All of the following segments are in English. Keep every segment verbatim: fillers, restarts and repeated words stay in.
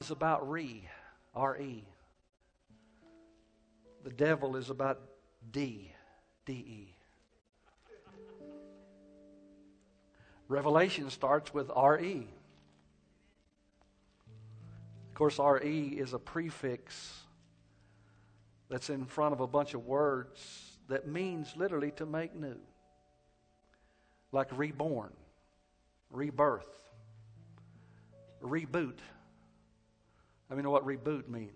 is about re, R E. The devil is about D, D E. Revelation starts with R E. Of course, R E is a prefix that's in front of a bunch of words that means literally to make new. Like reborn, rebirth, reboot. I mean, know what reboot means?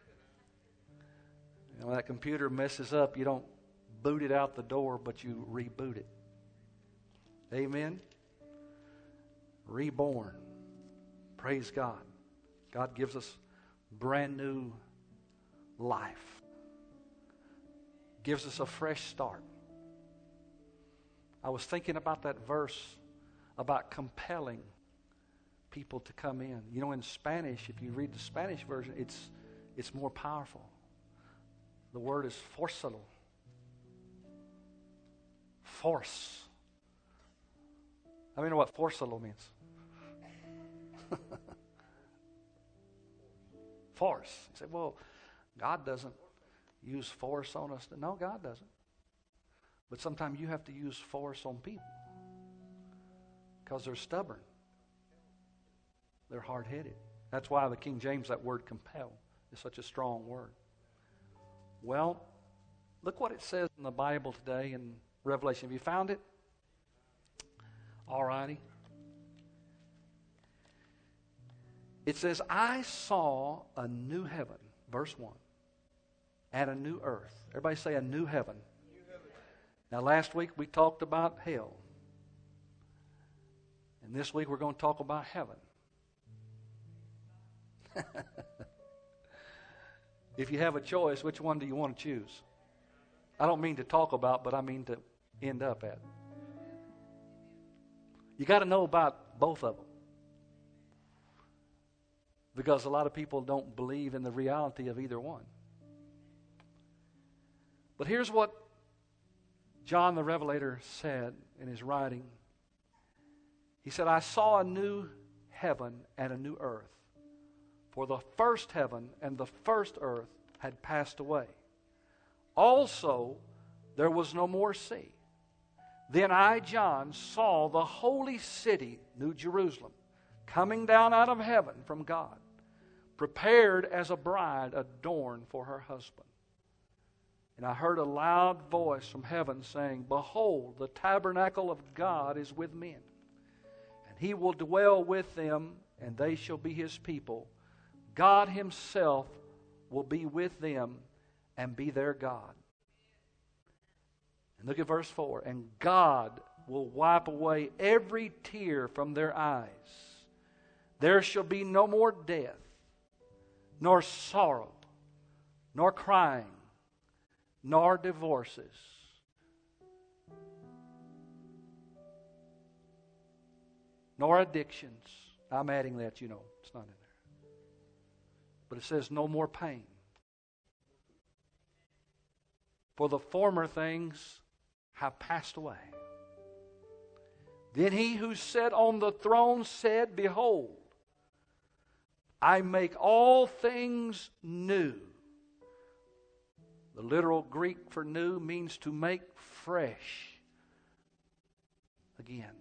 You know, when that computer messes up, you don't boot it out the door, but you reboot it. Amen? Reborn. Praise God. God gives us brand new life. Gives us a fresh start. I was thinking about that verse about compelling people to come in. You know, in Spanish, if you read the Spanish version, it's it's more powerful. The word is forzalo. Force. I mean, know what forzalo means? Force. You say, well, God doesn't use force on us. No, God doesn't. But sometimes you have to use force on people because they're stubborn. They're hard-headed. That's why the King James, that word compel, is such a strong word. Well, look what it says in the Bible today in Revelation. Have you found it? All righty. It says, I saw a new heaven, verse one, and a new earth. Everybody say a new heaven. New heaven. Now last week we talked about hell. And this week we're going to talk about heaven. If you have a choice, which one do you want to choose? I don't mean to talk about, but I mean to end up at. You got to know about both of them. Because a lot of people don't believe in the reality of either one. But here's what John the Revelator said in his writing. He said, I saw a new heaven and a new earth. For the first heaven and the first earth had passed away. Also, there was no more sea. Then I, John, saw the holy city, New Jerusalem, coming down out of heaven from God, prepared as a bride adorned for her husband. And I heard a loud voice from heaven saying, Behold, the tabernacle of God is with men, and he will dwell with them, and they shall be his people. God himself will be with them and be their God. And look at verse four. And God will wipe away every tear from their eyes. There shall be no more death, nor sorrow, nor crying, nor divorces. Nor addictions. I'm adding that, you know, it's not in there. But it says no more pain. For the former things have passed away. Then he who sat on the throne said, Behold, I make all things new. The literal Greek for new means to make fresh again.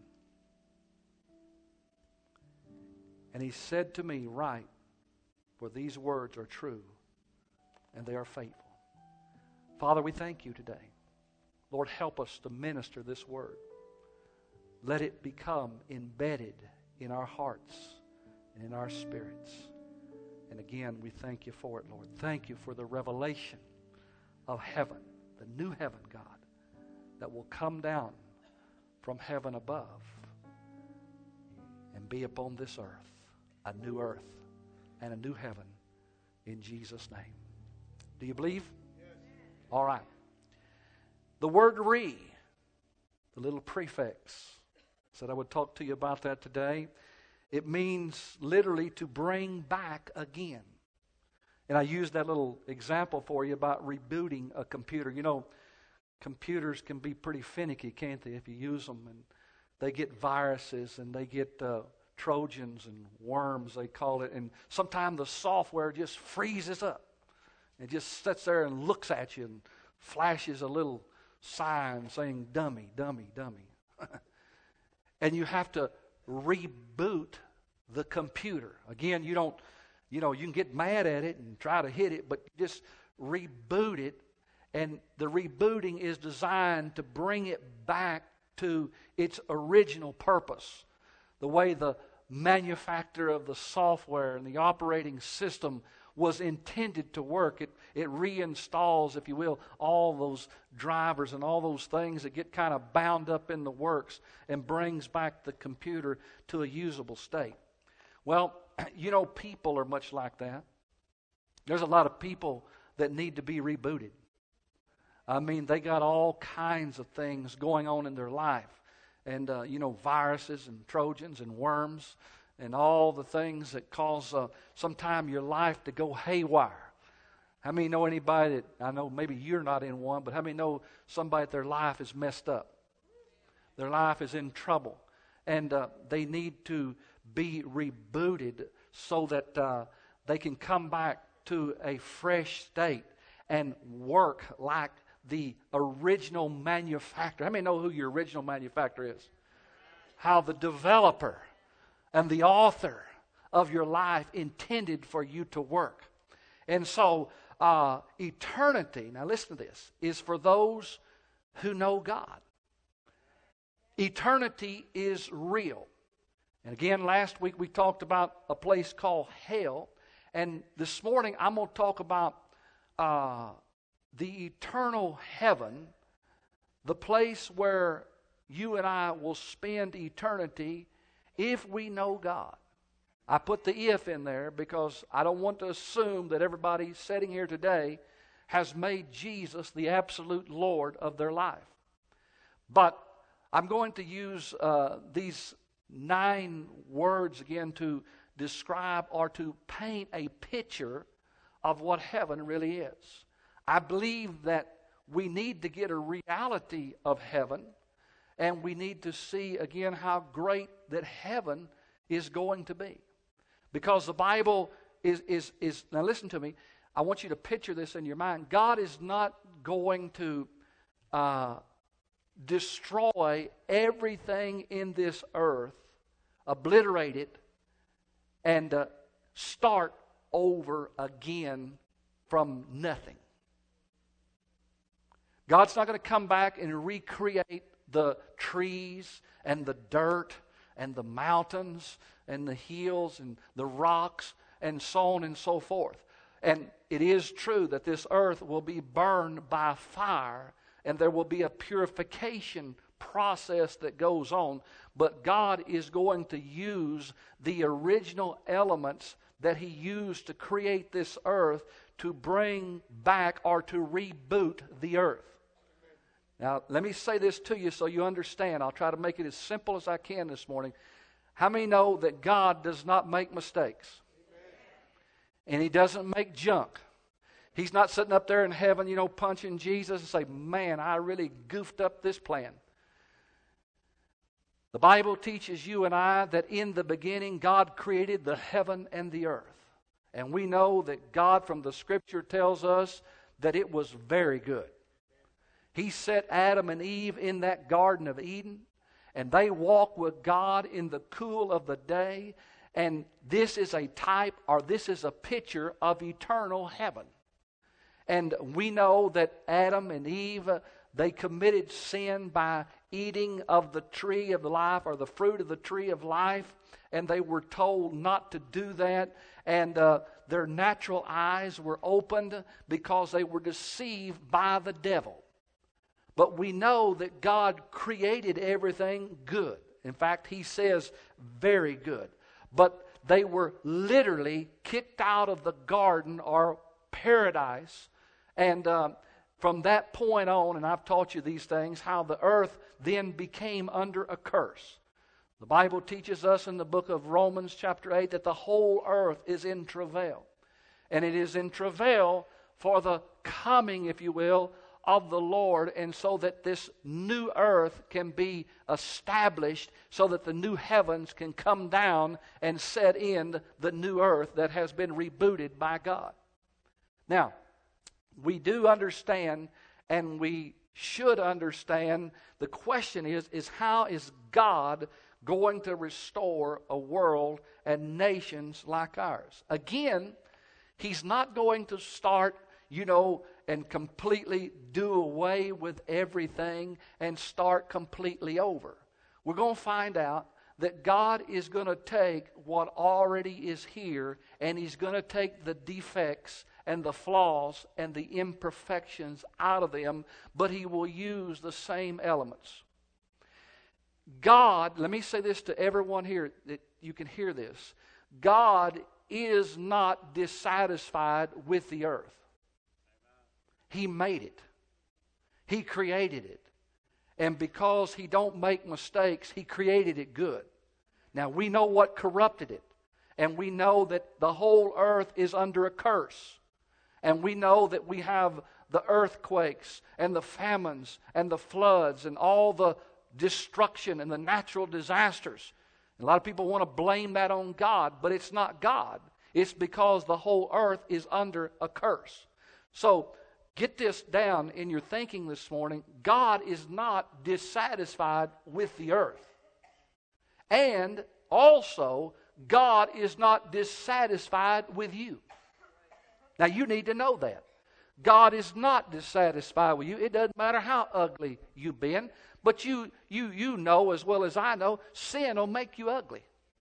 And he said to me, Write, for these words are true and they are faithful. Father, we thank you today. Lord, help us to minister this word. Let it become embedded in our hearts and in our spirits. And again, we thank you for it, Lord. Thank you for the revelation of heaven, the new heaven, God, that will come down from heaven above and be upon this earth, a new earth and a new heaven in Jesus' name. Do you believe? Yes. All right. The word re, the little prefix, said I would talk to you about that today. It means literally to bring back again. And I used that little example for you about rebooting a computer. You know, computers can be pretty finicky, can't they, if you use them. And they get viruses and they get uh, Trojans and worms, they call it. And sometimes the software just freezes up. It just sits there and looks at you and flashes a little sign saying, dummy, dummy, dummy. And you have to reboot the computer. Again, you don't, you know, you can get mad at it and try to hit it, but just reboot it. And the rebooting is designed to bring it back to its original purpose. The way the manufacturer of the software and the operating system was intended to work. It, it reinstalls, if you will, all those drivers and all those things that get kind of bound up in the works and brings back the computer to a usable state. Well, you know, people are much like that. There's a lot of people that need to be rebooted. I mean, they got all kinds of things going on in their life. And, uh, you know, viruses and Trojans and worms and all the things that cause uh, sometime your life to go haywire. How many know anybody that, I know maybe you're not in one, but how many know somebody that their life is messed up? Their life is in trouble. And uh, they need to be rebooted so that uh, they can come back to a fresh state and work like the original manufacturer. How many know who your original manufacturer is? How the developer and the author of your life intended for you to work. And so uh, eternity, now listen to this, is for those who know God. Eternity is real. And again, last week we talked about a place called hell. And this morning I'm going to talk about uh, the eternal heaven, the place where you and I will spend eternity if we know God. I put the if in there because I don't want to assume that everybody sitting here today has made Jesus the absolute Lord of their life. But I'm going to use uh, these nine words again to describe or to paint a picture of what heaven really is. I believe that we need to get a reality of heaven, and we need to see again how great that heaven is going to be. Because the Bible is, is, is now listen to me, I want you to picture this in your mind. God is not going to uh, destroy everything in this earth, obliterate it, and uh, start over again from nothing. God's not going to come back and recreate the trees and the dirt and the mountains and the hills and the rocks and so on and so forth. And it is true that this earth will be burned by fire and there will be a purification process that goes on. But God is going to use the original elements that He used to create this earth to bring back or to reboot the earth. Now, let me say this to you so you understand. I'll try to make it as simple as I can this morning. How many know that God does not make mistakes? And He doesn't make junk. He's not sitting up there in heaven, you know, punching Jesus and say, man, I really goofed up this plan. The Bible teaches you and I that in the beginning God created the heaven and the earth. And we know that God from the Scripture tells us that it was very good. He set Adam and Eve in that Garden of Eden, and they walked with God in the cool of the day. And this is a type, or this is a picture of eternal heaven. And we know that Adam and Eve, uh, they committed sin by eating of the tree of life, or the fruit of the tree of life. And they were told not to do that. And uh, their natural eyes were opened because they were deceived by the devil. But we know that God created everything good. In fact, He says very good. But they were literally kicked out of the garden or paradise. And uh, from that point on, and I've taught you these things, how the earth then became under a curse. The Bible teaches us in the book of Romans chapter eight that the whole earth is in travail. And it is in travail for the coming, if you will, of the Lord, and so that this new earth can be established, so that the new heavens can come down and set in the new earth that has been rebooted by God. Now, we do understand, and we should understand, the question is, is how is God going to restore a world and nations like ours? Again, He's not going to start, you know, and completely do away with everything and start completely over. We're going to find out that God is going to take what already is here, and He's going to take the defects and the flaws and the imperfections out of them, but He will use the same elements. God, let me say this to everyone here, that you can hear this. God is not dissatisfied with the earth. He made it. He created it. And because He don't make mistakes, He created it good. Now, we know what corrupted it. And we know that the whole earth is under a curse. And we know that we have the earthquakes and the famines and the floods and all the destruction and the natural disasters. A lot of people want to blame that on God, but it's not God. It's because the whole earth is under a curse. So, get this down in your thinking this morning. God is not dissatisfied with the earth. And also, God is not dissatisfied with you. Now, you need to know that. God is not dissatisfied with you. It doesn't matter how ugly you've been. But you, you, you know as well as I know, sin will make you ugly.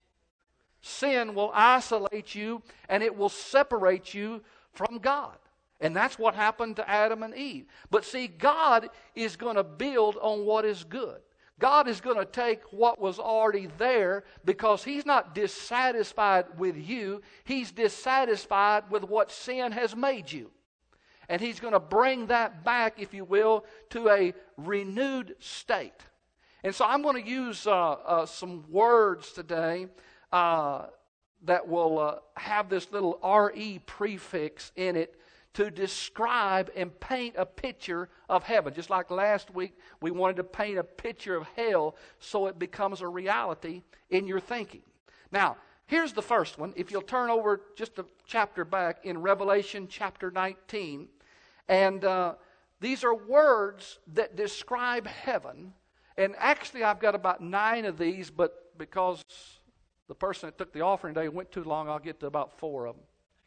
Sin will isolate you, and it will separate you from God. And that's what happened to Adam and Eve. But see, God is going to build on what is good. God is going to take what was already there, because He's not dissatisfied with you. He's dissatisfied with what sin has made you. And He's going to bring that back, if you will, to a renewed state. And so I'm going to use uh, uh, some words today uh, that will uh, have this little R E prefix in it to describe and paint a picture of heaven. Just like last week, we wanted to paint a picture of hell so it becomes a reality in your thinking. Now, here's the first one. If you'll turn over just a chapter back in Revelation chapter nineteen. And uh, these are words that describe heaven. And actually, I've got about nine of these, but because the person that took the offering today went too long, I'll get to about four of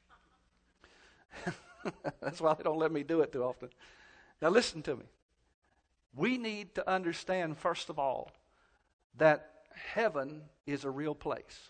them. That's why they don't let me do it too often. Now listen to me. We need to understand, first of all, that heaven is a real place.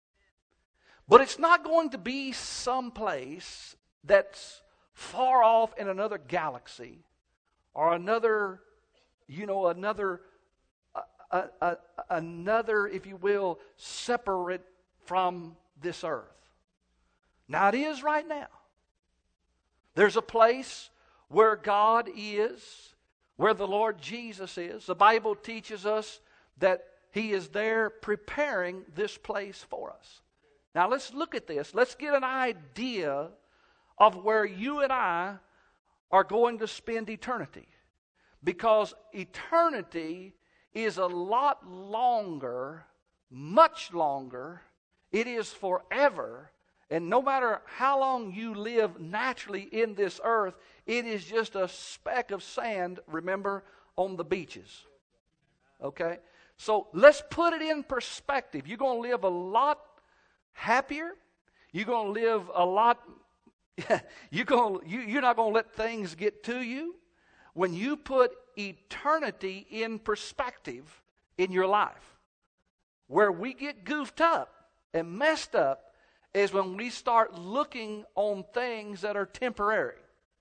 But it's not going to be some place that's far off in another galaxy, or another, you know, another, uh, uh, uh, another, if you will, separate from this earth. Now it is right now. There's a place where God is, where the Lord Jesus is. The Bible teaches us that He is there preparing this place for us. Now let's look at this. Let's get an idea of where you and I are going to spend eternity. Because eternity is a lot longer, much longer. It is forever. And no matter how long you live naturally in this earth, it is just a speck of sand, remember, on the beaches. Okay? So let's put it in perspective. You're going to live a lot happier. You're going to live a lot You're, going, you, you're not going to let things get to you. When you put eternity in perspective in your life, where we get goofed up and messed up is when we start looking on things that are temporary.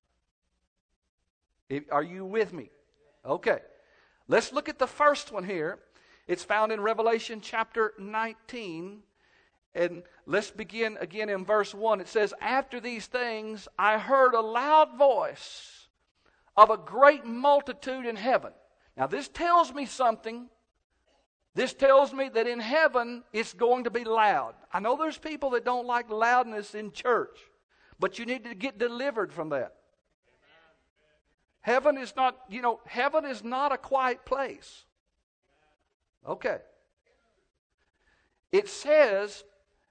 Are you with me? Okay. Let's look at the first one here. It's found in Revelation chapter nineteen. And let's begin again in verse one. It says, "After these things I heard a loud voice of a great multitude in heaven." Now this tells me something. This tells me that in heaven it's going to be loud. I know there's people that don't like loudness in church, but you need to get delivered from that. Heaven is not, you know, heaven is not a quiet place. Okay. It says,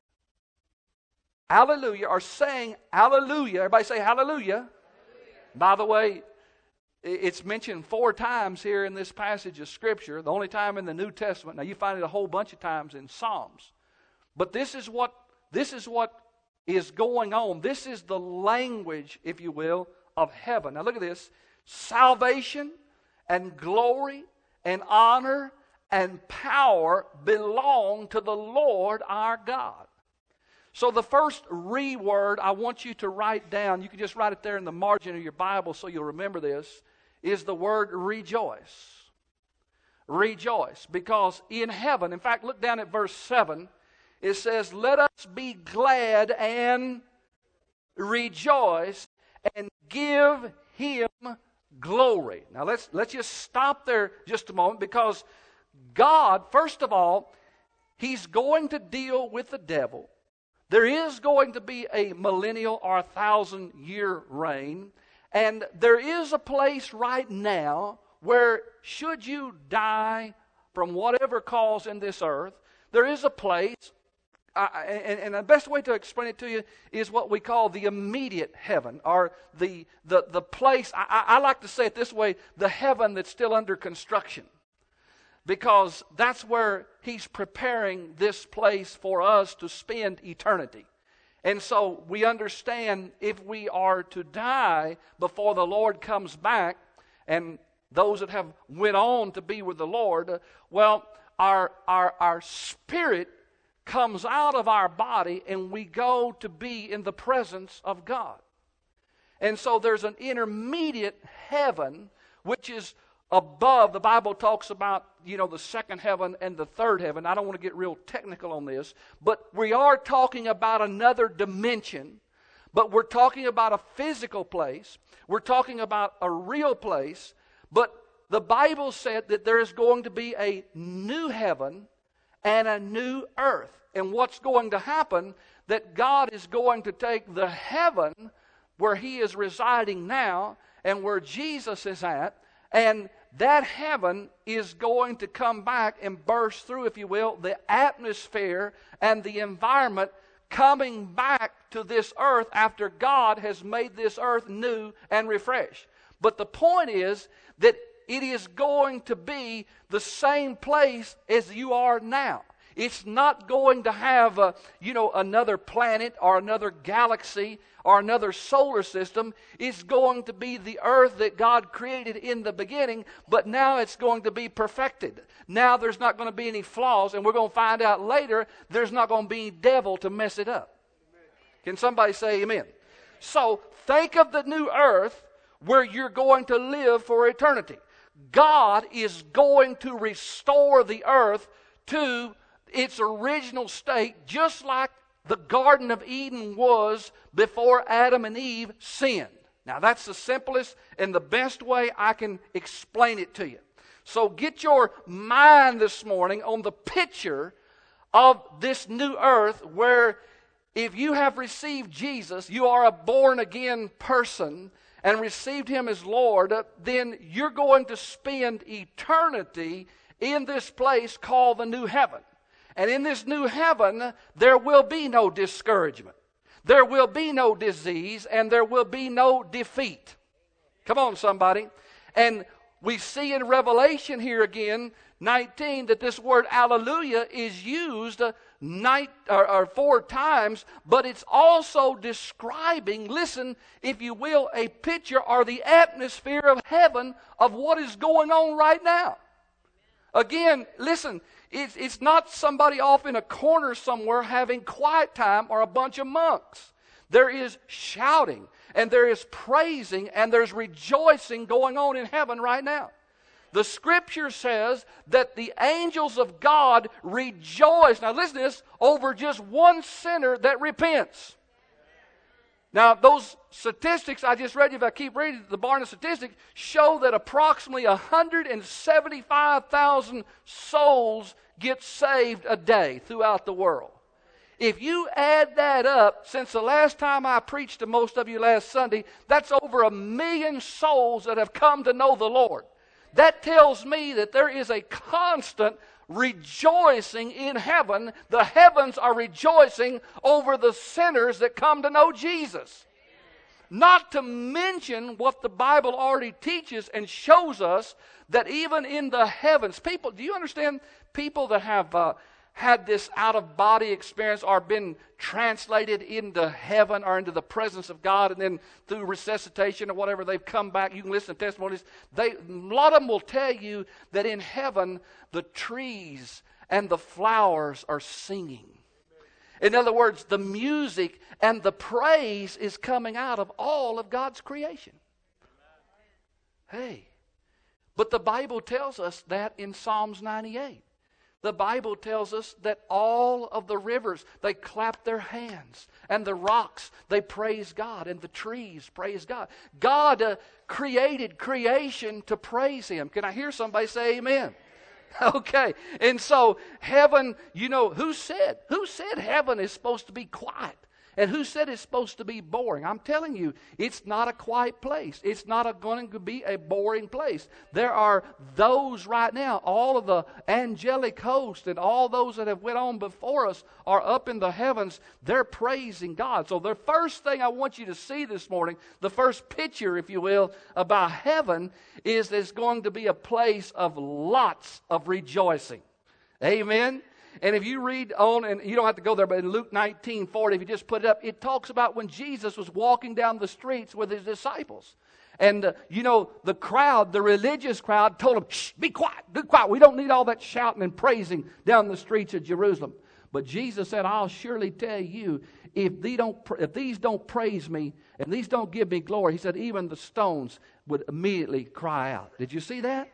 hallelujah, or saying hallelujah. Everybody say hallelujah. Hallelujah. By the way, it's mentioned four times here in this passage of Scripture. The only time in the New Testament. Now you find it a whole bunch of times in Psalms. But this is what this is what is going on. This is the language, if you will, of heaven. Now look at this. Salvation and glory and honor and power belong to the Lord our God. So the first re word I want you to write down, you can just write it there in the margin of your Bible so you'll remember this, is the word rejoice. Rejoice. Because in heaven, in fact, look down at verse seven, it says, let us be glad and rejoice and give Him glory. Now let's, let's just stop there just a moment, because God, first of all, He's going to deal with the devil. There is going to be a millennial or a thousand year reign. And there is a place right now where, should you die from whatever cause in this earth, there is a place, uh, and, and the best way to explain it to you is what we call the immediate heaven, or the, the, the place, I, I like to say it this way, the heaven that's still under construction. Because that's where He's preparing this place for us to spend eternity. And so we understand, if we are to die before the Lord comes back, and those that have went on to be with the Lord, well, our, our, our spirit comes out of our body and we go to be in the presence of God. And so there's an intermediate heaven which is above. The Bible talks about, you know, the second heaven and the third heaven. I don't want to get real technical on this, but we are talking about another dimension. But we're talking about a physical place. We're talking about a real place. But the Bible said that there is going to be a new heaven and a new earth. And what's going to happen, that God is going to take the heaven where He is residing now and where Jesus is at, and that heaven is going to come back and burst through, if you will, the atmosphere and the environment, coming back to this earth after God has made this earth new and refreshed. But the point is that it is going to be the same place as you are now. It's not going to have a, you know, another planet or another galaxy or another solar system. It's going to be the earth that God created in the beginning, but now it's going to be perfected. Now there's not going to be any flaws, and we're going to find out later there's not going to be any devil to mess it up. Can somebody say amen? So think of the new earth where you're going to live for eternity. God is going to restore the earth to its original state, just like the Garden of Eden was before Adam and Eve sinned. Now that's the simplest and the best way I can explain it to you. So get your mind this morning on the picture of this new earth, where if you have received Jesus, you are a born again person and received Him as Lord, then you're going to spend eternity in this place called the new heaven. And in this new heaven, there will be no discouragement. There will be no disease, and there will be no defeat. Come on, somebody. And we see in Revelation here again, nineteen, that this word hallelujah is used uh, night, or, or four times, but it's also describing, listen, if you will, a picture or the atmosphere of heaven of what is going on right now. Again, listen, It's, it's not somebody off in a corner somewhere having quiet time or a bunch of monks. There is shouting, and there is praising, and there's rejoicing going on in heaven right now. The Scripture says that the angels of God rejoice, now listen to this, over just one sinner that repents. Now, those statistics I just read you, if I keep reading, the Barna statistics show that approximately one hundred seventy-five thousand souls get saved a day throughout the world. If you add that up, since the last time I preached to most of you last Sunday, that's over a million souls that have come to know the Lord. That tells me that there is a constant rejoicing in heaven. The heavens are rejoicing over the sinners that come to know Jesus. Not to mention what the Bible already teaches and shows us, that even in the heavens, people, do you understand people that have uh, had this out-of-body experience or been translated into heaven or into the presence of God, and then through resuscitation or whatever, they've come back. You can listen to testimonies. They, a lot of them will tell you that in heaven, the trees and the flowers are singing. In other words, the music and the praise is coming out of all of God's creation. Hey, but the Bible tells us that in Psalms ninety-eight. The Bible tells us that all of the rivers, they clap their hands. And the rocks, they praise God. And the trees praise God. God uh, created creation to praise Him. Can I hear somebody say amen? Okay. And so heaven, you know, who said? Who said heaven is supposed to be quiet? And who said it's supposed to be boring? I'm telling you, it's not a quiet place. It's not a, going to be a boring place. There are those right now, all of the angelic host and all those that have went on before us are up in the heavens. They're praising God. So the first thing I want you to see this morning, the first picture, if you will, about heaven is there's going to be a place of lots of rejoicing. Amen? And if you read on, and you don't have to go there, but in Luke nineteen forty, if you just put it up, it talks about when Jesus was walking down the streets with His disciples. And, uh, you know, the crowd, the religious crowd, told Him, shh, be quiet, be quiet. We don't need all that shouting and praising down the streets of Jerusalem. But Jesus said, I'll surely tell you, if, they don't, if these don't praise me, and these don't give me glory, He said, even the stones would immediately cry out. Did you see that?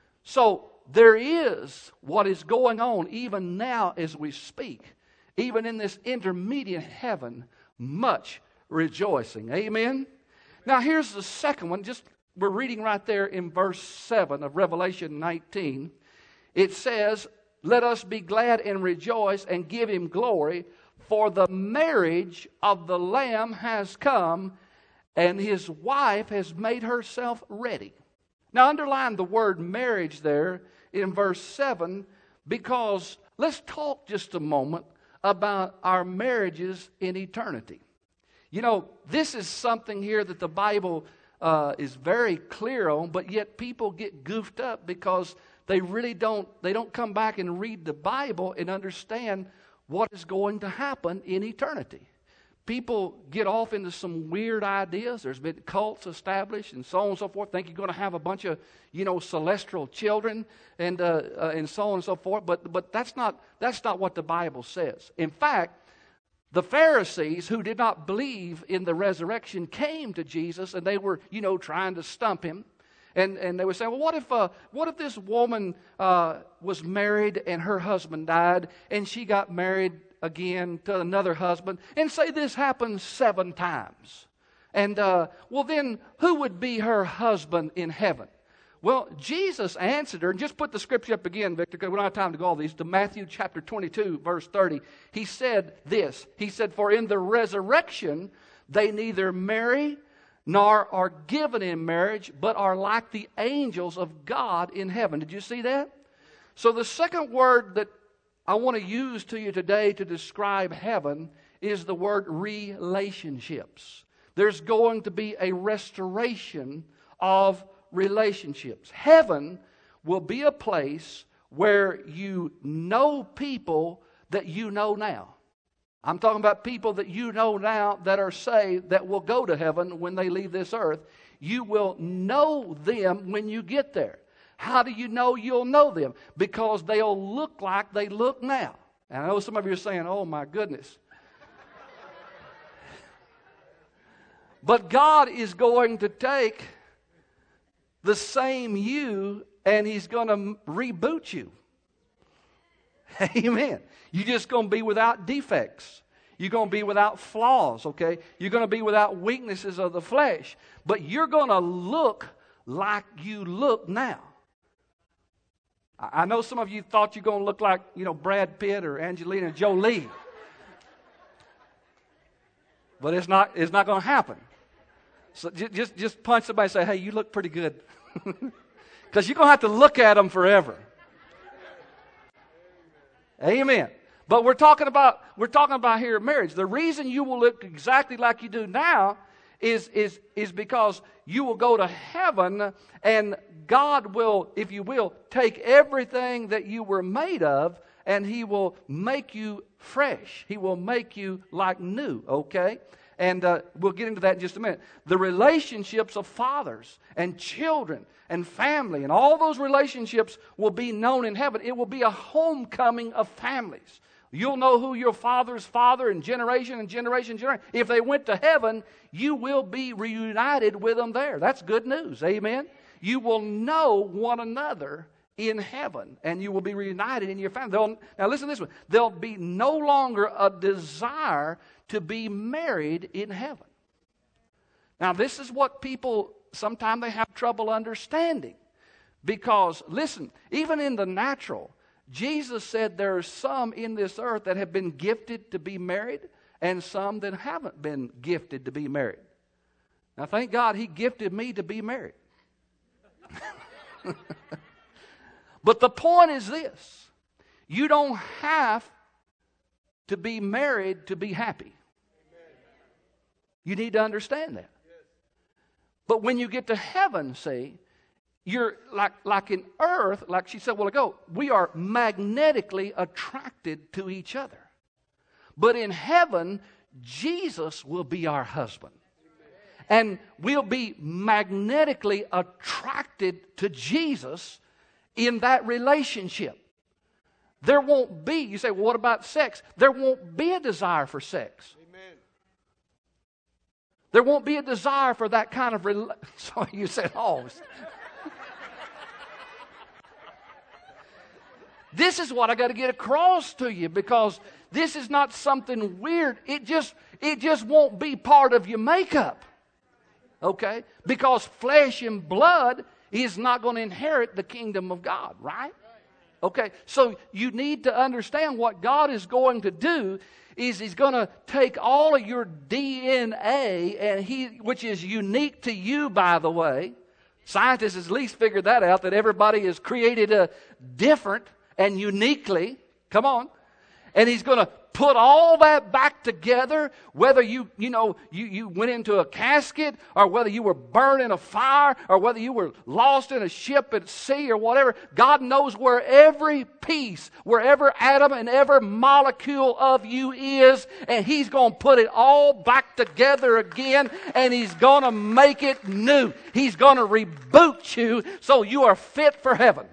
So, there is what is going on even now as we speak. Even in this intermediate heaven, much rejoicing. Amen? Now here's the second one. Just we're reading right there in verse seven of Revelation nineteen. It says, let us be glad and rejoice and give Him glory, for the marriage of the Lamb has come, and His wife has made herself ready. Now underline the word marriage there in verse seven, because let's talk just a moment about our marriages in eternity. You know, this is something here that the Bible uh, is very clear on, but yet people get goofed up because they really don't, they don't come back and read the Bible and understand what is going to happen in eternity. People get off into some weird ideas. There's been cults established and so on and so forth. Think you're going to have a bunch of, you know, celestial children and uh, uh, and so on and so forth. But but that's not that's not what the Bible says. In fact, the Pharisees who did not believe in the resurrection came to Jesus, and they were, you know, trying to stump Him. And and they would say, well, what if uh, what if this woman uh, was married and her husband died, and she got married again to another husband, and say this happens seven times. And, uh, well then, who would be her husband in heaven? Well, Jesus answered her, and just put the scripture up again, Victor, because we don't have time to go all these, to Matthew chapter twenty-two, verse thirty. He said this, He said, for in the resurrection they neither marry nor are given in marriage, but are like the angels of God in heaven. Did you see that? So the second word that I want to use to you today to describe heaven is the word relationships. There's going to be a restoration of relationships. Heaven will be a place where you know people that you know now. I'm talking about people that you know now that are saved, that will go to heaven when they leave this earth. You will know them when you get there. How do you know you'll know them? Because they'll look like they look now. And I know some of you are saying, oh my goodness. But God is going to take the same you and He's going to reboot you. Amen. You're just going to be without defects. You're going to be without flaws, okay? You're going to be without weaknesses of the flesh. But you're going to look like you look now. I know some of you thought you're going to look like, you know, Brad Pitt or Angelina Jolie. But it's not, it's not going to happen. So just, just punch somebody and say, hey, you look pretty good. Because you're going to have to look at them forever. Amen. But we're talking about, we're talking about here marriage. The reason you will look exactly like you do now is, is, is because you will go to heaven and God will, if you will, take everything that you were made of and He will make you fresh. He will make you like new, okay? And uh, we'll get into that in just a minute. The relationships of fathers and children and family and all those relationships will be known in heaven. It will be a homecoming of families. You'll know who your father's father and generation and generation and generation. If they went to heaven, you will be reunited with them there. That's good news. Amen. You will know one another in heaven, and you will be reunited in your family. They'll, now listen to this one. There'll be no longer a desire to be married in heaven. Now this is what people, sometimes they have trouble understanding. Because, listen, even in the natural, Jesus said there are some in this earth that have been gifted to be married and some that haven't been gifted to be married. Now thank God He gifted me to be married. But the point is this. You don't have to be married to be happy. You need to understand that. But when you get to heaven, see, you're like, like in earth, like she said a while ago, we are magnetically attracted to each other. But in heaven, Jesus will be our husband. And we'll be magnetically attracted to Jesus in that relationship. There won't be, you say, well, what about sex? There won't be a desire for sex. Amen. There won't be a desire for that kind of rela- so you said, oh. This is what I got to get across to you, because this is not something weird. It just, it just won't be part of your makeup. Okay? Because flesh and blood is not going to inherit the kingdom of God, right? Okay, so you need to understand what God is going to do is He's going to take all of your D N A, and he, which is unique to you, by the way. Scientists at least figured that out, that everybody is created uh, different and uniquely. Come on. And He's going to put all that back together, whether you, you know, you, you went into a casket, or whether you were burned in a fire, or whether you were lost in a ship at sea or whatever. God knows where every piece, wherever atom and every molecule of you is, and He's going to put it all back together again, and He's going to make it new. He's going to reboot you so you are fit for heaven.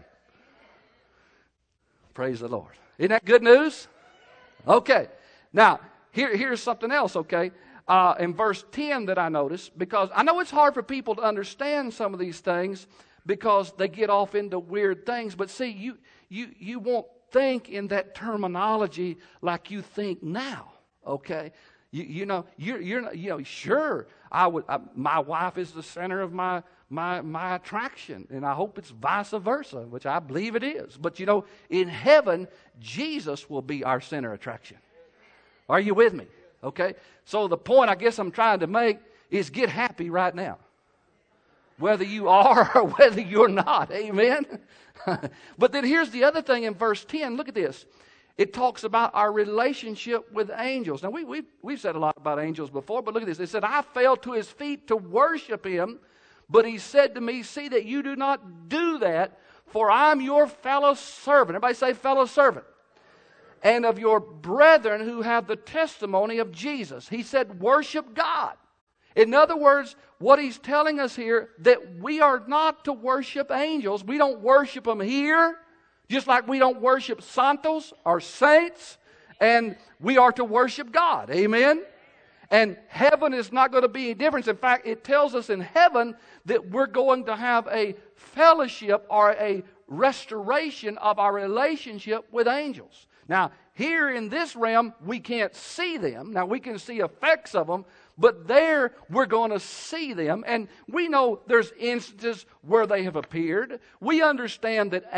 Praise the Lord. Isn't that good news? Okay, now, here, here's something else, okay, uh, in verse ten that I noticed, because I know it's hard for people to understand some of these things because they get off into weird things, but see, you, you, you won't think in that terminology like you think now, okay? You, you know, you're, you're not, you know, sure, I would, I, my wife is the center of my, my, my attraction, and I hope it's vice versa, which I believe it is. But you know, in heaven, Jesus will be our center attraction. Are you with me? Okay? So the point I guess I'm trying to make is get happy right now. Whether you are or whether you're not. Amen? But then here's the other thing in verse ten. Look at this. It talks about our relationship with angels. Now, we, we've, we've said a lot about angels before, but look at this. It said, I fell to His feet to worship Him, but He said to me, see that you do not do that, for I'm your fellow servant. Everybody say fellow servant. And of your brethren who have the testimony of Jesus. He said, worship God. In other words, what He's telling us here, that we are not to worship angels. We don't worship them here. Just like we don't worship santos or saints, and we are to worship God. Amen? And heaven is not going to be any difference. In fact, it tells us in heaven that we're going to have a fellowship or a restoration of our relationship with angels. Now, here in this realm, we can't see them. Now, we can see effects of them, but there we're going to see them. And we know there's instances where they have appeared. We understand that angels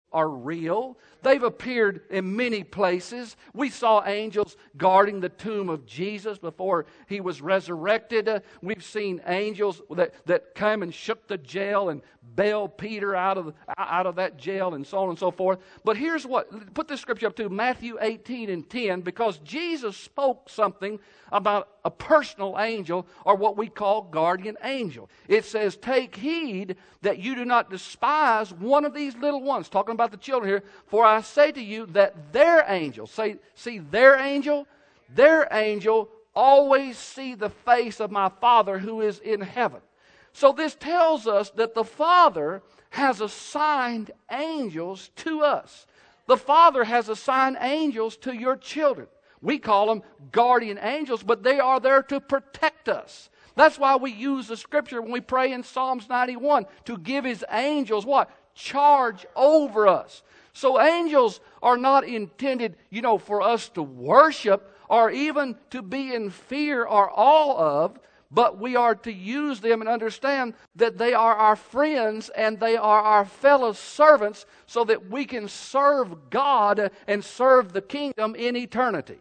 are real. They've appeared in many places. We saw angels guarding the tomb of Jesus before he was resurrected. Uh, we've seen angels that, that came and shook the jail and bailed Peter out of, out of that jail and so on and so forth. But here's what, put this scripture up to Matthew eighteen and ten, because Jesus spoke something about a personal angel, or what we call guardian angel. It says, take heed that you do not despise one of these little ones. Talking about the children here. For I say to you that their angel, say, see their angel, their angel always see the face of my Father who is in heaven. So this tells us that the Father has assigned angels to us. The Father has assigned angels to your children. We call them guardian angels, but they are there to protect us. That's why we use the scripture when we pray in Psalms ninety-one to give his angels what? Charge over us. So angels are not intended, you know, for us to worship or even to be in fear or awe of, but we are to use them and understand that they are our friends and they are our fellow servants so that we can serve God and serve the kingdom in eternity.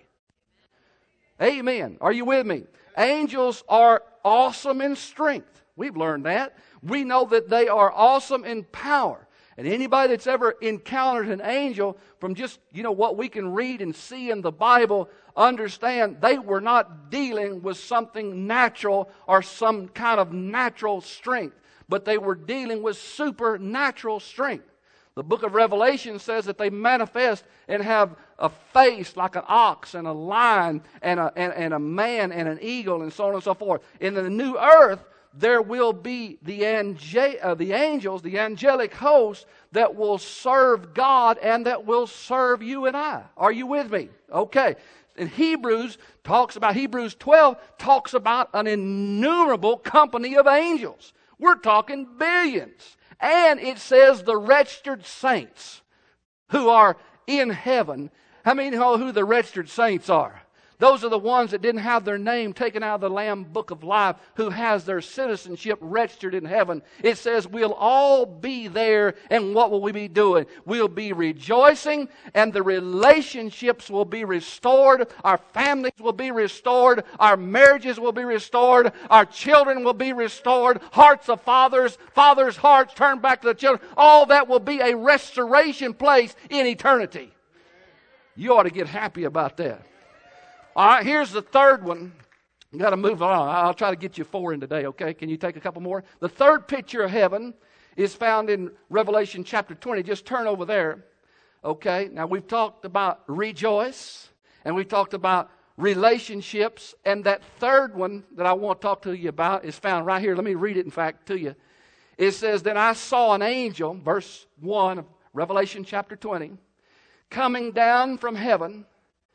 Amen. Are you with me? Angels are awesome in strength. We've learned that. We know that they are awesome in power. And anybody that's ever encountered an angel, from just, you know, what we can read and see in the Bible, understand they were not dealing with something natural or some kind of natural strength, but they were dealing with supernatural strength. The book of Revelation says that they manifest and have a face like an ox and a lion and a, and, and a man and an eagle and so on and so forth. In the new earth, there will be the, ange- uh, the angels, the angelic host that will serve God and that will serve you and I. Are you with me? Okay. And Hebrews talks about, Hebrews twelve talks about an innumerable company of angels. We're talking billions. And it says the registered saints who are in heaven. How many know who the registered saints are? Those are the ones that didn't have their name taken out of the Lamb Book of Life, who has their citizenship registered in heaven. It says we'll all be there, and what will we be doing? We'll be rejoicing, and the relationships will be restored. Our families will be restored. Our marriages will be restored. Our children will be restored. Hearts of fathers, fathers' hearts turned back to the children. All that will be a restoration place in eternity. You ought to get happy about that. All right, here's the third one. You got to move on. I'll try to get you four in today, okay? Can you take a couple more? The third picture of heaven is found in Revelation chapter twenty. Just turn over there, okay? Now, we've talked about rejoice, and we've talked about relationships, and that third one that I want to talk to you about is found right here. Let me read it, in fact, to you. It says, then I saw an angel, verse one of Revelation chapter twenty, coming down from heaven,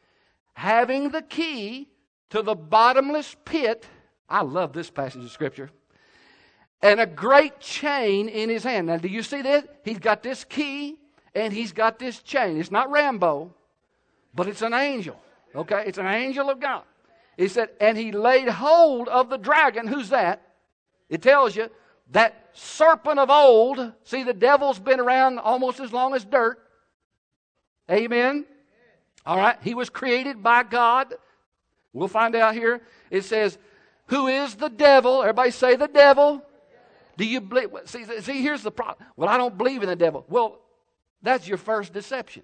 having the key to the bottomless pit. I love this passage of Scripture. And a great chain in his hand. Now, do you see that? He's got this key and he's got this chain. It's not Rambo, but it's an angel. Okay? It's an angel of God. He said, and he laid hold of the dragon. Who's that? It tells you that serpent of old. See, the devil's been around almost as long as dirt. Amen? All right, he was created by God. We'll find out here. It says, who is the devil? Everybody say the devil. Do you believe? See, see, here's the problem. Well, I don't believe in the devil. Well, that's your first deception.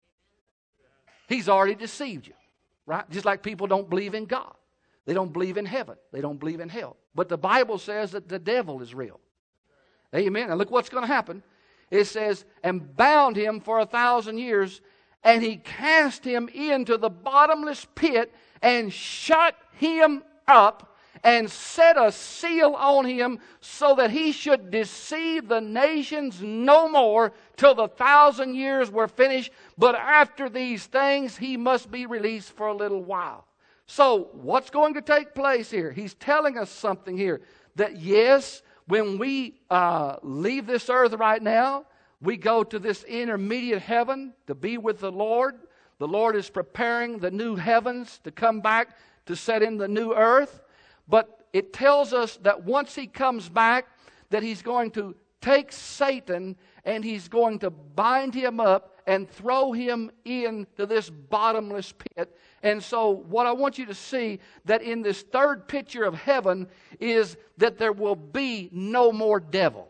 He's already deceived you, right? Just like people don't believe in God. They don't believe in heaven. They don't believe in hell. But the Bible says that the devil is real. Amen. And look what's going to happen. It says, and bound him for a thousand years, and he cast him into the bottomless pit and shut him up and set a seal on him so that he should deceive the nations no more till the thousand years were finished. But after these things, he must be released for a little while. So what's going to take place here? He's telling us something here. That yes, when we uh, leave this earth right now, we go to this intermediate heaven to be with the Lord. The Lord is preparing the new heavens to come back to set in the new earth. But it tells us that once he comes back, that he's going to take Satan and he's going to bind him up and throw him into this bottomless pit. And so what I want you to see, that in this third picture of heaven, is that there will be no more devil.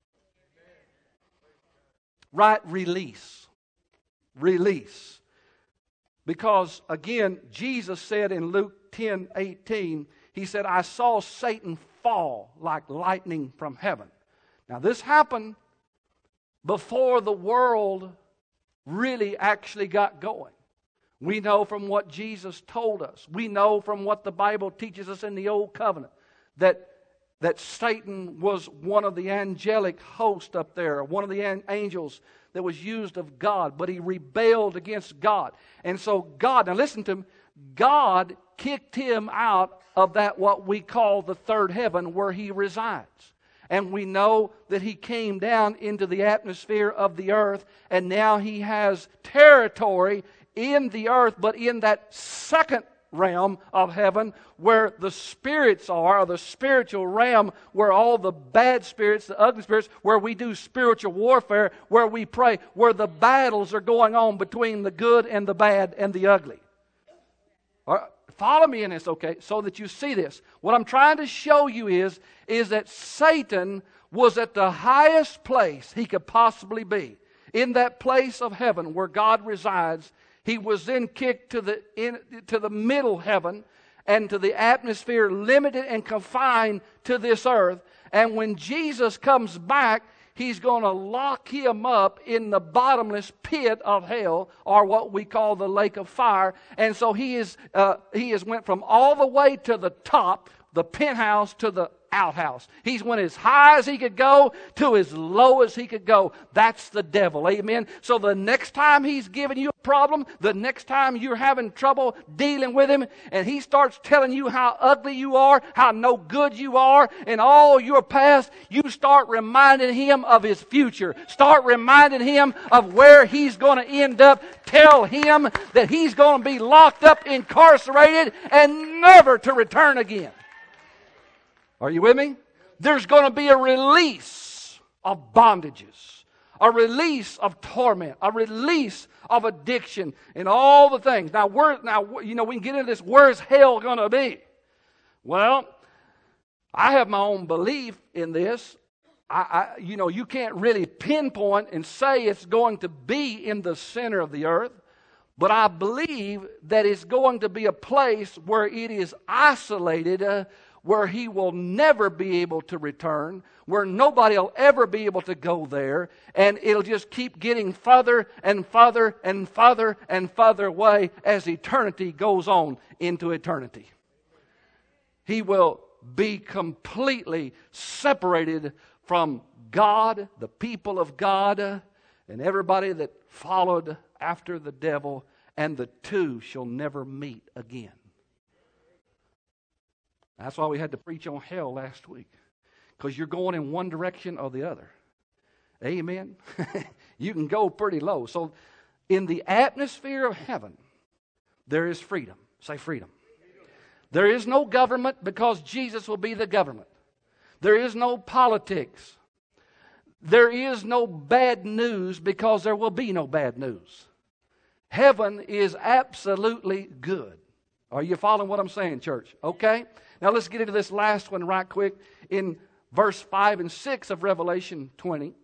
Right? Release. Release. Because, again, Jesus said in Luke ten eighteen, He said, I saw Satan fall like lightning from heaven. Now, this happened before the world really actually got going. We know from what Jesus told us. We know from what the Bible teaches us in the Old Covenant that, that Satan was one of the angelic hosts up there, one of the an- angels that was used of God, but he rebelled against God. And so God, now listen to me, God kicked him out of that what we call the third heaven where he resides. And we know that he came down into the atmosphere of the earth, and now he has territory in the earth, but in that second realm of heaven where the spirits are, or the spiritual realm where all the bad spirits, the ugly spirits, where we do spiritual warfare, where we pray, where the battles are going on between the good and the bad and the ugly. All right, follow me in this, okay, so that you see this. What I'm trying to show you is, is that Satan was at the highest place he could possibly be. In that place of heaven where God resides, he was then kicked to the, in, to the middle heaven and to the atmosphere limited and confined to this earth. And when Jesus comes back, He's going to lock him up in the bottomless pit of hell, or what we call the lake of fire. And so he is uh, he has went from all the way to the top, the penthouse, to the outhouse. He's went as high as he could go to as low as he could go. That's the devil. Amen. So the next time he's giving you a problem, the next time you're having trouble dealing with him, and he starts telling you how ugly you are, how no good you are, and all your past, you start reminding him of his future. Start reminding him of where he's going to end up. Tell him that he's going to be locked up, incarcerated, and never to return again. Are you with me? There's going to be a release of bondages, a release of torment, a release of addiction, and all the things. Now, where, now you know, we can get into this. Where's hell going to be? Well, I have my own belief in this. I, I, you know, you can't really pinpoint and say it's going to be in the center of the earth, but I believe that it's going to be a place where it is isolated, uh, where he will never be able to return, where nobody will ever be able to go there, and it'll just keep getting further and further and further and further away as eternity goes on into eternity. He will be completely separated from God, the people of God, and everybody that followed after the devil, and the two shall never meet again. That's why we had to preach on hell last week. Because you're going in one direction or the other. Amen? You can go pretty low. So in the atmosphere of heaven, there is freedom. Say freedom. There is no government because Jesus will be the government. There is no politics. There is no bad news because there will be no bad news. Heaven is absolutely good. Are you following what I'm saying, church? Okay? Now let's get into this last one right quick. In verse five and six of Revelation twenty.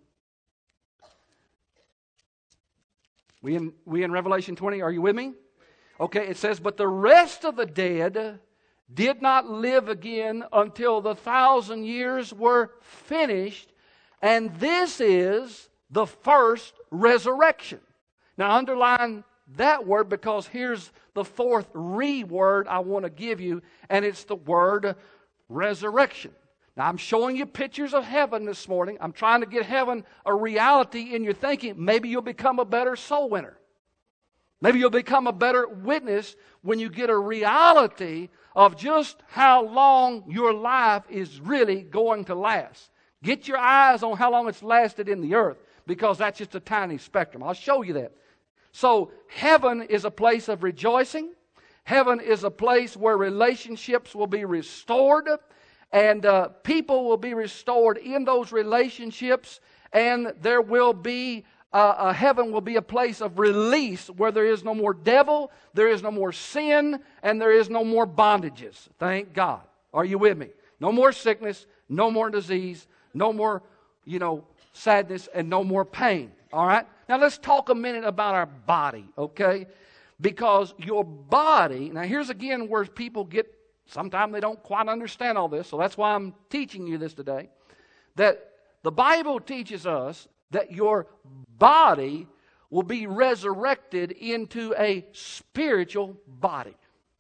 We in, we in Revelation twenty? Are you with me? Okay, it says, but the rest of the dead did not live again until the thousand years were finished. And this is the first resurrection. Now underline that word, because here's the fourth re word I want to give you, and it's the word resurrection. Now I'm showing you pictures of heaven this morning. I'm trying to get heaven a reality in your thinking. Maybe you'll become a better soul winner. Maybe you'll become a better witness when you get a reality of just how long your life is really going to last. Get your eyes on how long it's lasted in the earth, because that's just a tiny spectrum. I'll show you that. So heaven is a place of rejoicing. Heaven is a place where relationships will be restored. And uh, people will be restored in those relationships, and there will be, uh, a heaven will be a place of release where there is no more devil, there is no more sin, and there is no more bondages. Thank God. Are you with me? No more sickness, no more disease, no more, you know, sadness, and no more pain. All right? Now let's talk a minute about our body, okay? Because your body, now here's again where people get, sometimes they don't quite understand all this, so that's why I'm teaching you this today. That the Bible teaches us that your body will be resurrected into a spiritual body.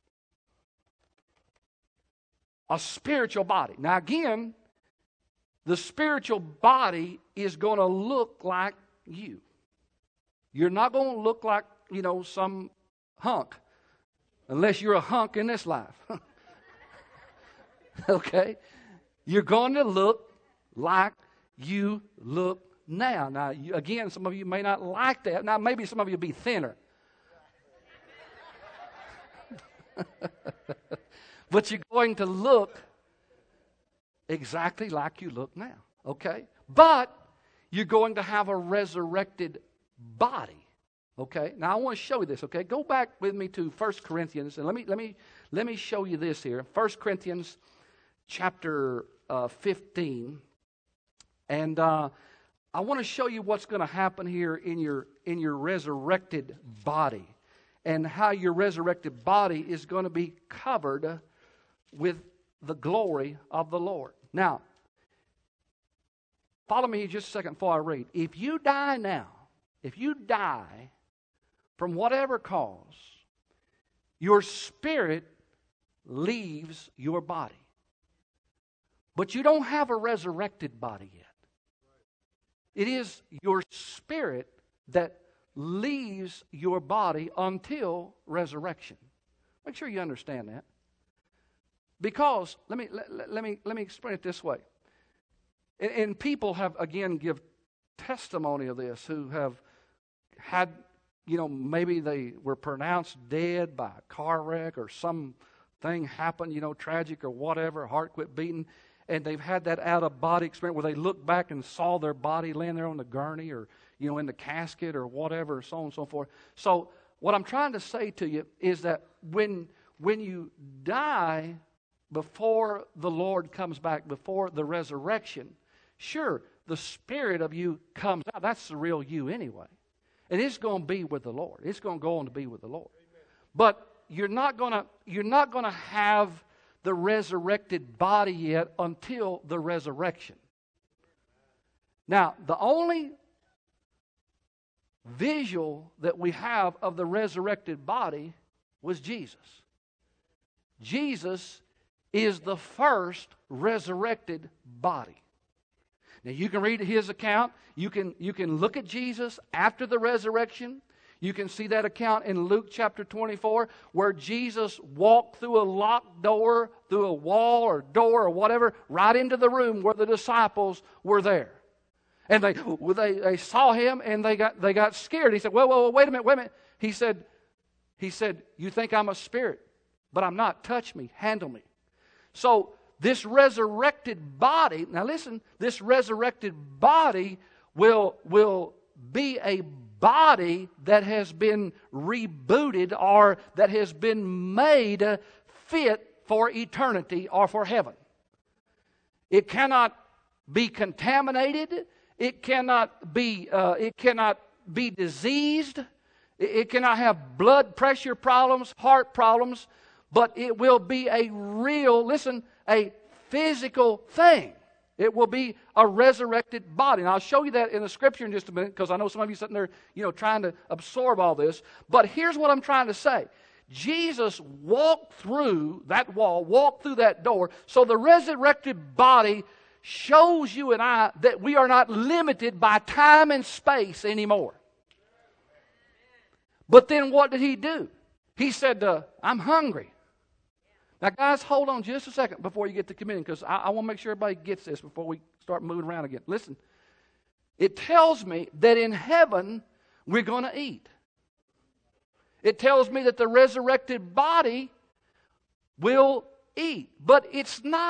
A spiritual body. Now again, the spiritual body is going to look like you. You're not going to look like, you know, some hunk. Unless you're a hunk in this life. Okay? You're going to look like you look now. Now, you, again, some of you may not like that. Now, maybe some of you will be thinner. But you're going to look exactly like you look now. Okay? But you're going to have a resurrected body. Okay? Now, I want to show you this. Okay? Go back with me to First Corinthians. And let me, let me, let me show you this here. First Corinthians chapter uh, fifteen. And uh, I want to show you what's going to happen here in your, in your resurrected body. And how your resurrected body is going to be covered with the glory of the Lord. Now, follow me just a second before I read. If you die now, if you die from whatever cause, your spirit leaves your body. But you don't have a resurrected body yet. It is your spirit that leaves your body until resurrection. Make sure you understand that. Because, let me, let, let me, let me explain it this way. And, and people have, again, give testimony of this who have had, you know, maybe they were pronounced dead by a car wreck or something happened, you know, tragic or whatever, heart quit beating, and they've had that out-of-body experience where they looked back and saw their body laying there on the gurney or, you know, in the casket or whatever, so on and so forth. So what I'm trying to say to you is that when, when you die before the Lord comes back, before the resurrection, sure, the spirit of you comes out. That's the real you anyway. And it's going to be with the Lord. It's going to go on to be with the Lord. Amen. But you're not going to you're not going to have the resurrected body yet until the resurrection. Now, the only visual that we have of the resurrected body was Jesus. Jesus is the first resurrected body. Now, you can read his account. You can, you can look at Jesus after the resurrection. You can see that account in Luke chapter twenty-four where Jesus walked through a locked door, through a wall or door or whatever, right into the room where the disciples were there. And they, they, they saw him and they got, they got scared. He said, well, well, wait a minute, wait a minute. He said, he said, you think I'm a spirit, but I'm not. Touch me, handle me. So this resurrected body, now listen, this resurrected body will, will be a body that has been rebooted or that has been made fit for eternity or for heaven. It cannot be contaminated. It cannot be, uh, it cannot be diseased. It, it cannot have blood pressure problems, heart problems. But it will be a real, listen, a physical thing. It will be a resurrected body. And I'll show you that in the scripture in just a minute because I know some of you sitting there, you know, trying to absorb all this. But here's what I'm trying to say. Jesus walked through that wall, walked through that door. So the resurrected body shows you and I that we are not limited by time and space anymore. But then what did he do? He said, uh, I'm hungry. Now, guys, hold on just a second before you get to communion because I, I want to make sure everybody gets this before we start moving around again. Listen, it tells me that in heaven we're going to eat. It tells me that the resurrected body will eat. But it's not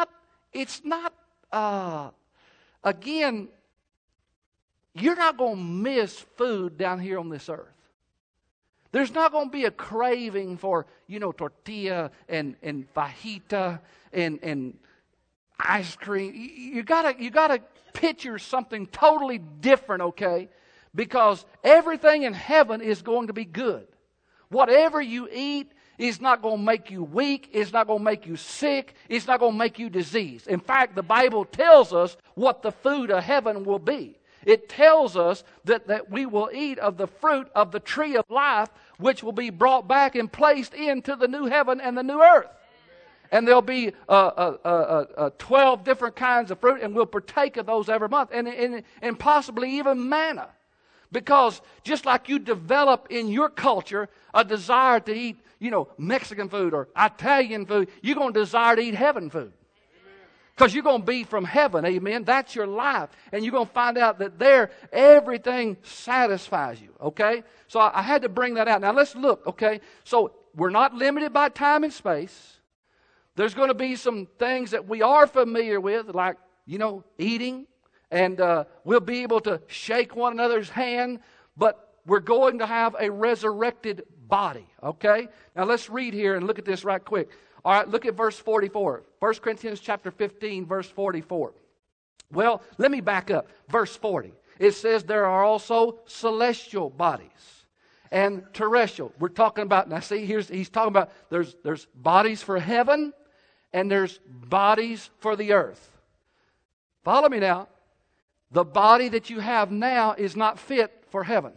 it's not, uh, again, you're not going to miss food down here on this earth. There's not going to be a craving for, you know, tortilla and, and fajita and, and ice cream. You, you gotta, you gotta picture something totally different, okay? Because everything in heaven is going to be good. Whatever you eat is not going to make you weak. It's not going to make you sick. It's not going to make you diseased. In fact, the Bible tells us what the food of heaven will be. It tells us that, that we will eat of the fruit of the tree of life, which will be brought back and placed into the new heaven and the new earth. And there'll be uh, uh, uh, uh, twelve different kinds of fruit, and we'll partake of those every month, and, and, and possibly even manna. Because just like you develop in your culture a desire to eat, you know, Mexican food or Italian food, you're going to desire to eat heaven food. Because you're going to be from heaven, amen? That's your life. And you're going to find out that there, everything satisfies you, okay? So I, I had to bring that out. Now let's look, okay? So we're not limited by time and space. There's going to be some things that we are familiar with, like, you know, eating. And uh, we'll be able to shake one another's hand. But we're going to have a resurrected body, okay? Now let's read here and look at this right quick. All right, look at verse forty-four. First Corinthians chapter fifteen, verse forty-four. Well, let me back up. Verse forty. It says there are also celestial bodies and terrestrial. We're talking about, now see, here's he's talking about there's there's bodies for heaven and there's bodies for the earth. Follow me now. The body that you have now is not fit for heaven.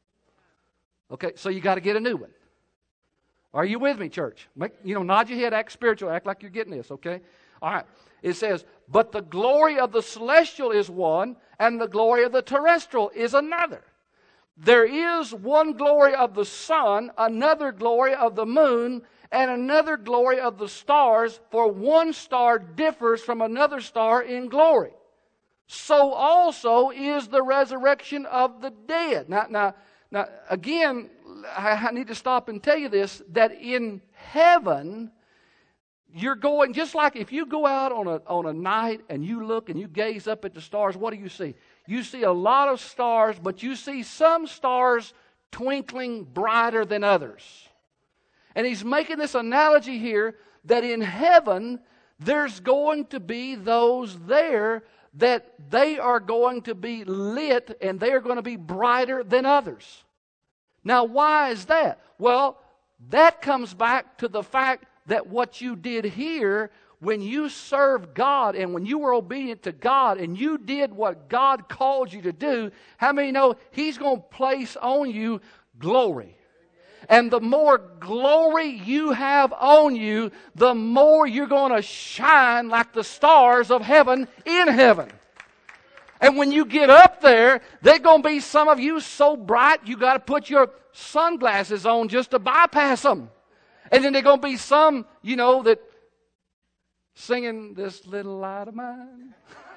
Okay, so you got to get a new one. Are you with me, church? Make, you know, nod your head, act spiritual, act like you're getting this, okay? All right. It says, but the glory of the celestial is one, and the glory of the terrestrial is another. There is one glory of the sun, another glory of the moon, and another glory of the stars, for one star differs from another star in glory. So also is the resurrection of the dead. Now, now, now again, I need to stop and tell you this, that in heaven, you're going, just like if you go out on a, on a night and you look and you gaze up at the stars, what do you see? You see a lot of stars, but you see some stars twinkling brighter than others. And he's making this analogy here that in heaven, there's going to be those there that they are going to be lit and they are going to be brighter than others. Now, why is that? Well, that comes back to the fact that what you did here, when you served God and when you were obedient to God and you did what God called you to do, how many know He's going to place on you glory? And the more glory you have on you, the more you're going to shine like the stars of heaven in heaven. And when you get up there, there's going to be some of you so bright you got to put your sunglasses on just to bypass them. And then there's going to be some, you know, that singing this little light of mine.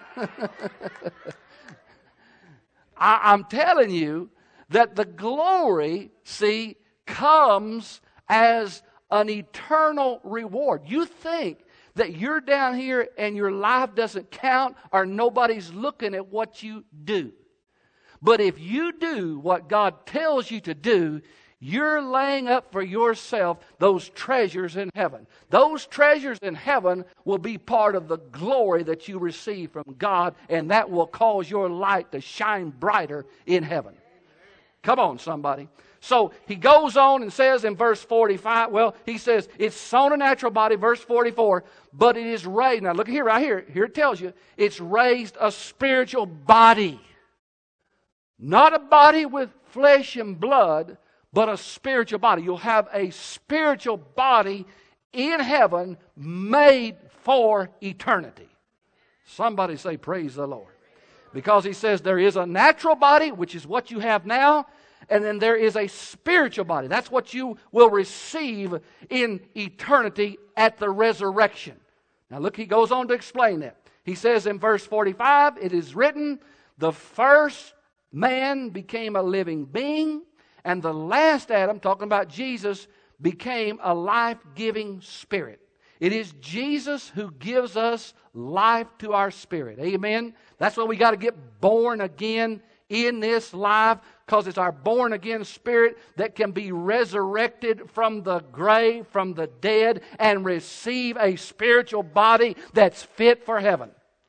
I, I'm telling you that the glory, see, comes as an eternal reward. You think that you're down here and your life doesn't count or nobody's looking at what you do. But if you do what God tells you to do, you're laying up for yourself those treasures in heaven. Those treasures in heaven will be part of the glory that you receive from God, and that will cause your light to shine brighter in heaven. Come on, somebody. So he goes on and says in verse forty-five, well, he says, it's sown a natural body, verse forty-four, but it is raised. Now look here, right here. Here it tells you, it's raised a spiritual body. Not a body with flesh and blood, but a spiritual body. You'll have a spiritual body in heaven made for eternity. Somebody say, praise the Lord. Because he says there is a natural body, which is what you have now, and then there is a spiritual body. That's what you will receive in eternity at the resurrection. Now look, he goes on to explain that. He says in verse forty-five, it is written, the first man became a living being, and the last Adam, talking about Jesus, became a life-giving spirit. It is Jesus who gives us life to our spirit. Amen? That's why we got to get born again in this life, because it's our born again spirit that can be resurrected from the grave, from the dead, and receive a spiritual body that's fit for heaven.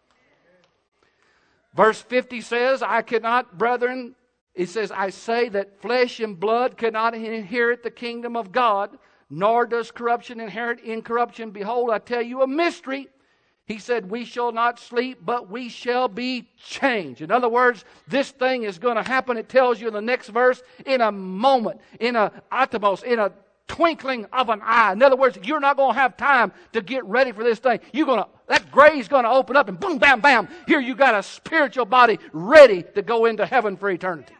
Verse fifty says, I cannot, brethren, it says, I say that flesh and blood cannot inherit the kingdom of God, nor does corruption inherit incorruption. Behold, I tell you a mystery. He said, we shall not sleep, but we shall be changed. In other words, this thing is going to happen. It tells you in the next verse, in a moment, in a atomos, in a twinkling of an eye. In other words, you're not going to have time to get ready for this thing. You're going to, that grave's going to open up and boom, bam, bam. Here you got a spiritual body ready to go into heaven for eternity.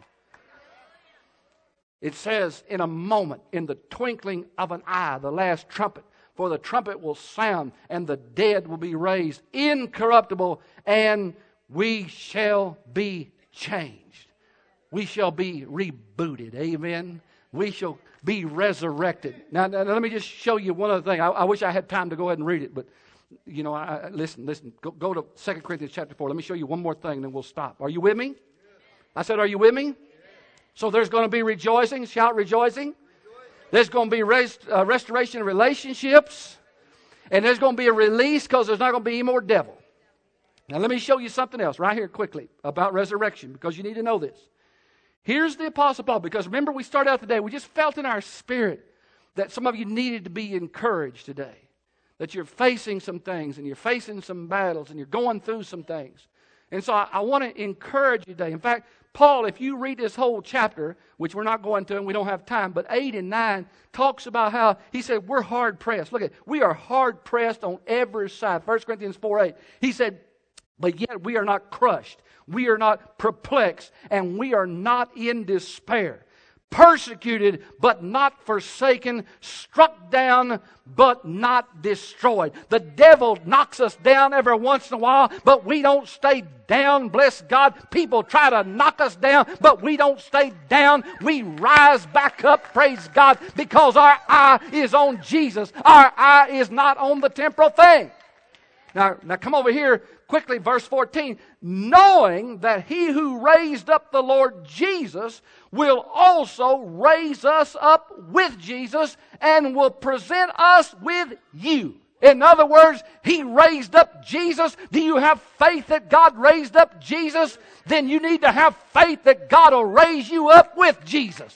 It says, in a moment, in the twinkling of an eye, the last trumpet. For the trumpet will sound, and the dead will be raised incorruptible, and we shall be changed. We shall be rebooted. Amen. We shall be resurrected. Now, now let me just show you one other thing. I, I wish I had time to go ahead and read it, but you know, I, listen, listen. Go, go to Second Corinthians chapter four. Let me show you one more thing, and then we'll stop. Are you with me? I said, are you with me? So there's going to be rejoicing. Shout rejoicing. There's going to be rest, uh, restoration of relationships. And there's going to be a release because there's not going to be any more devil. Now let me show you something else right here quickly about resurrection, because you need to know this. Here's the Apostle Paul, because remember we started out today, we just felt in our spirit that some of you needed to be encouraged today. That you're facing some things and you're facing some battles and you're going through some things. And so I, I want to encourage you today. In fact, Paul, if you read this whole chapter, which we're not going to and we don't have time, but eight and nine talks about how he said we're hard pressed. Look at it. We are hard pressed on every side. First Corinthians four eight. He said, but yet we are not crushed. We are not perplexed. And we are not in despair. Persecuted, but not forsaken. Struck down, but not destroyed. The devil knocks us down every once in a while, but we don't stay down. Bless God. People try to knock us down, but we don't stay down. We rise back up, praise God, because our eye is on Jesus. Our eye is not on the temporal thing. Now, now come over here quickly, verse fourteen. Knowing that he who raised up the Lord Jesus will also raise us up with Jesus and will present us with you. In other words, he raised up Jesus. Do you have faith that God raised up Jesus? Then you need to have faith that God will raise you up with Jesus.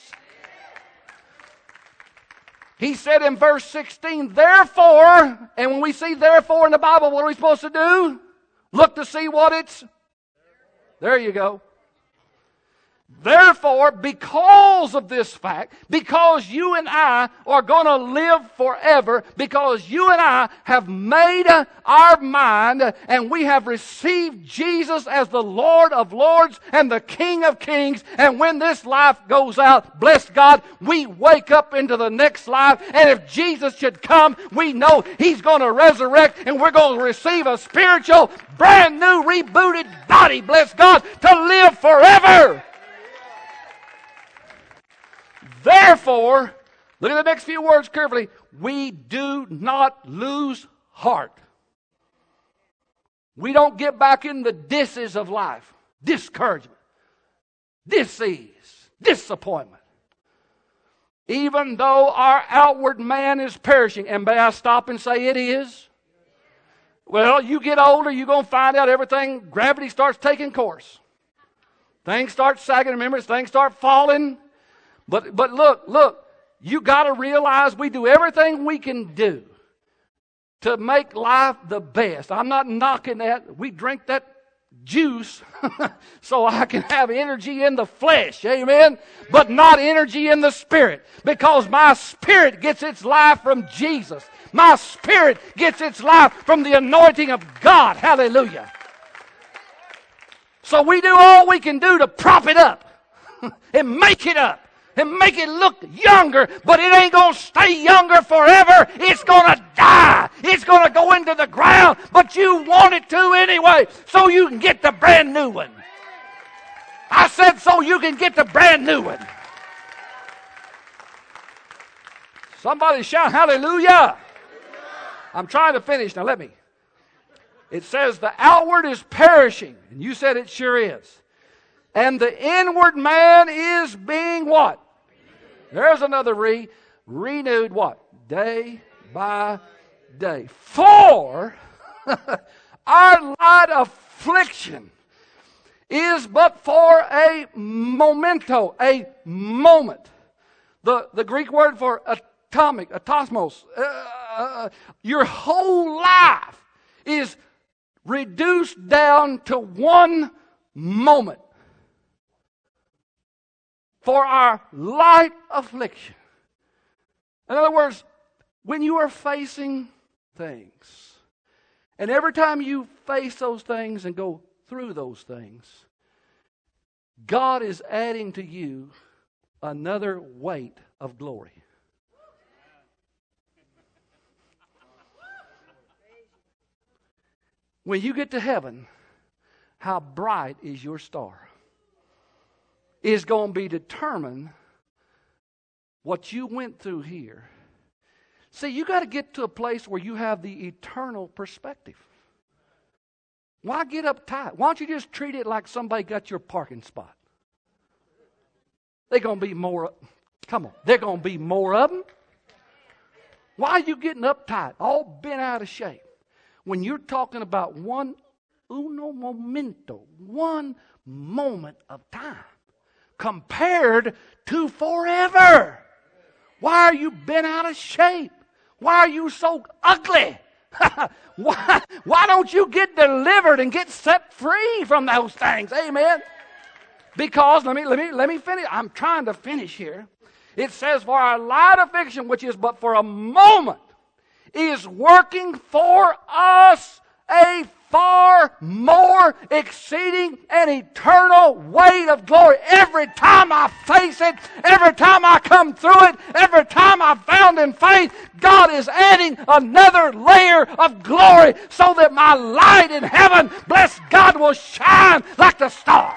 He said in verse sixteen, therefore, and when we see therefore in the Bible, what are we supposed to do? Look to see what it's... There you go. Therefore, because of this fact, because you and I are going to live forever, because you and I have made our mind and we have received Jesus as the Lord of Lords and the King of Kings, and when this life goes out, bless God, we wake up into the next life, and if Jesus should come, we know He's going to resurrect and we're going to receive a spiritual, brand new, rebooted body, bless God, to live forever. Therefore, look at the next few words carefully. We do not lose heart. We don't get back in the disses of life. Discouragement, disease, disappointment. Even though our outward man is perishing. And may I stop and say it is? Well, you get older, you're going to find out everything, gravity starts taking course. Things start sagging, remember, things start falling. But but look, look, you got to realize we do everything we can do to make life the best. I'm not knocking that. We drink that juice so I can have energy in the flesh, amen? But not energy in the spirit, because my spirit gets its life from Jesus. My spirit gets its life from the anointing of God. Hallelujah. So we do all we can do to prop it up and make it up. And make it look younger, but it ain't going to stay younger forever. It's going to die. It's going to go into the ground, but you want it to anyway, so you can get the brand new one. I said so you can get the brand new one. Somebody shout hallelujah. I'm trying to finish. Now let me. It says the outward is perishing. And you said it sure is. And the inward man is being what? There's another re. Renewed what? Day by day. For our light affliction is but for a momento, a moment. The, the Greek word for atomic, atomos. Uh, uh, your whole life is reduced down to one moment. For our light affliction. In other words, when you are facing things, and every time you face those things and go through those things, God is adding to you another weight of glory. When you get to heaven, how bright is your star is going to be determined what you went through here. See, you got to get to a place where you have the eternal perspective. Why get uptight? Why don't you just treat it like somebody got your parking spot? They're going to be more, come on, they're going to be more of them. Why are you getting uptight, all bent out of shape, when you're talking about one uno momento, one moment of time compared to forever? Why are you bent out of shape? Why are you so ugly? why, why don't you get delivered and get set free from those things? Amen. Because, let me, let me, let me finish. I'm trying to finish here. It says, for our light affliction, which is but for a moment, is working for us a far more exceeding and eternal weight of glory. Every time I face it, every time I come through it, every time I'm found in faith, God is adding another layer of glory so that my light in heaven, bless God, will shine like the star.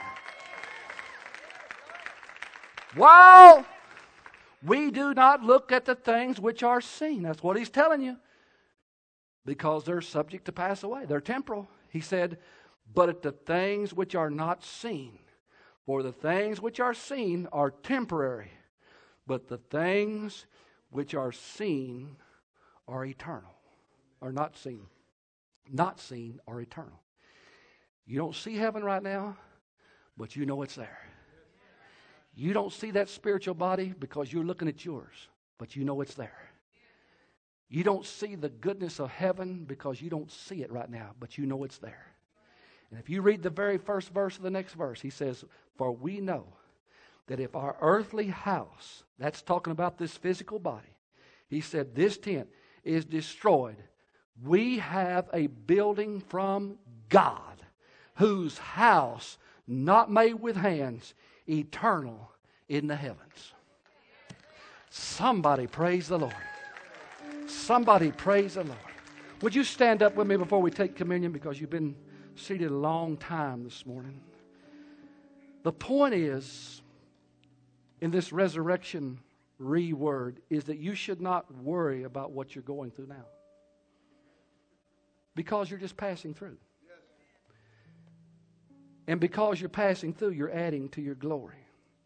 While we do not look at the things which are seen. That's what he's telling you. Because they're subject to pass away. They're temporal. He said, but at the things which are not seen. For the things which are seen are temporary. But the things which are seen are eternal. Are not seen. Not seen are eternal. You don't see heaven right now, but you know it's there. You don't see that spiritual body because you're looking at yours, but you know it's there. You don't see the goodness of heaven because you don't see it right now, but you know it's there. And if you read the very first verse of the next verse, he says, for we know that if our earthly house, that's talking about this physical body, he said this tent is destroyed, we have a building from God, whose house, not made with hands, eternal in the heavens. Somebody praise the Lord. Somebody praise the Lord. Would you stand up with me before we take communion, because you've been seated a long time this morning. The point is, in this resurrection re-word, is that you should not worry about what you're going through now, because you're just passing through. And because you're passing through, you're adding to your glory.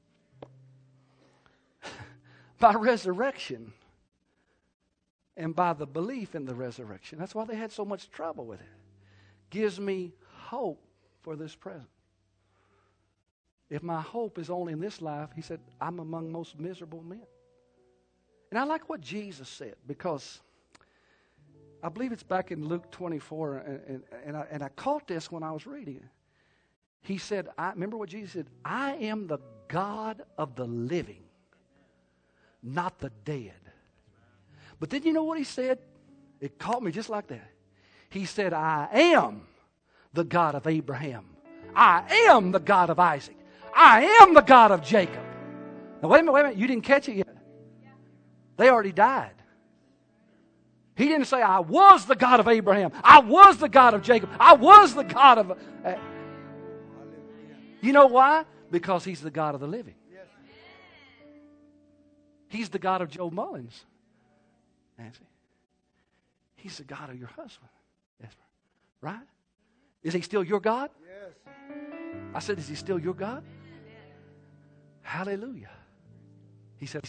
By resurrection, and by the belief in the resurrection. That's why they had so much trouble with it. Gives me hope for this present. If my hope is only in this life, he said, I'm among most miserable men. And I like what Jesus said, because I believe it's back in Luke twenty-four, and, and, and, I, and I caught this when I was reading it. He said, I remember what Jesus said, I am the God of the living, not the dead. But then you know what he said? It caught me just like that. He said, I am the God of Abraham. I am the God of Isaac. I am the God of Jacob. Now wait a minute, wait a minute. You didn't catch it yet. They already died. He didn't say, I was the God of Abraham. I was the God of Jacob. I was the God of... Uh, you know why? Because he's the God of the living. He's the God of Joe Mullins. Nancy. He's the God of your husband. Yes, right? Is he still your God? Yes. I said, is he still your God? Hallelujah. He said,